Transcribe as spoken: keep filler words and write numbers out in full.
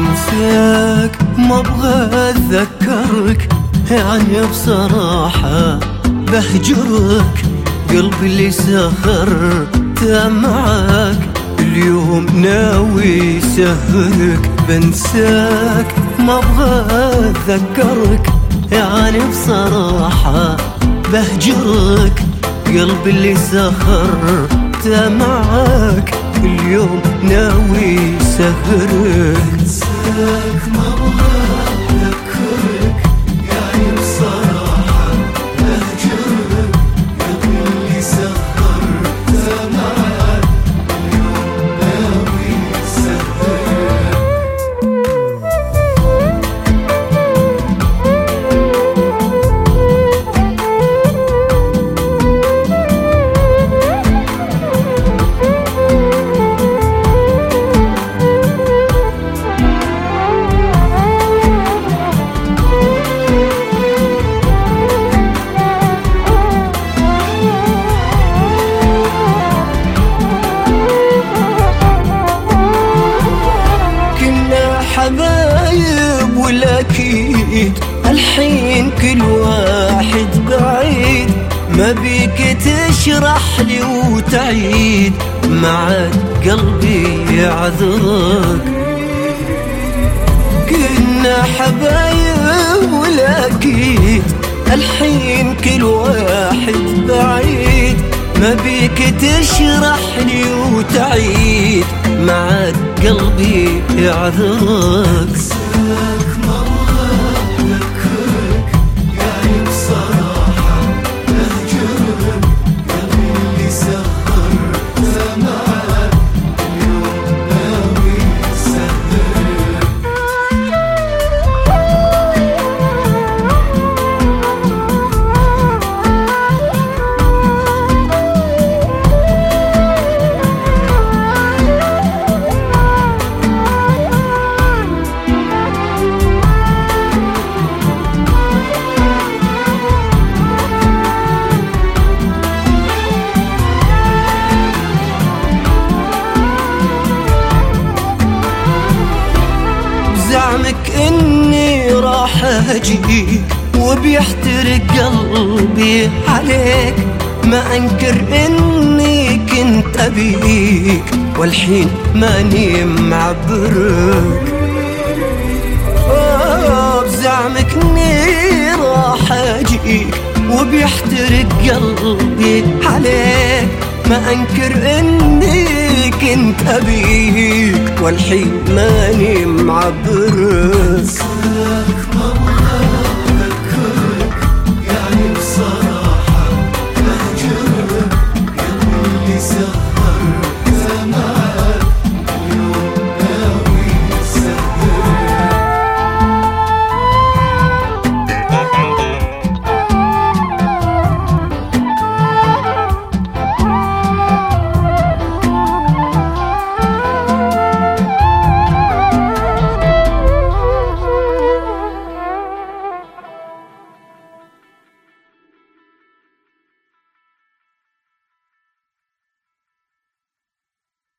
بنساك ما ابغى اتذكرك، يعني بصراحة بهجرك. قلبي اللي سخرت معاك اليوم ناوي يسهرك. بنساك ما ابغى اتذكرك، يعني بصراحة بهجرك. قلبي اللي سخرت معاك اليوم ناوي يسهرك. بنساك ما ابغى اتذكرك، يعني بصراحة بهجرك. قلبي اللي سخرت معاك اليوم ناوي يسهرك. حبايب والأكيد الحين كل واحد بعيد. ما بيك تشرح لي وتعيد، معاد قلبي يعذرك. كنا حبايب والأكيد الحين كل واحد بعيد. ما بيك تشرح لي وتعيد، معاد قلبي يعذرك. بنساك ما ابغى اتذكرك، يعني بصراحة بهجرك. قلبي اللي سخرت معاك اليوم ناوي يسهرك. زعمك اني راح اجيك وبيحترق قلبي عليك. ما انكر اني كنت ابيك والحين ماني معبرك. بزعمك اني راح اجيك وبيحترق قلبي عليك. ما انكر اني كنت ابيك والحين ماني معبرك.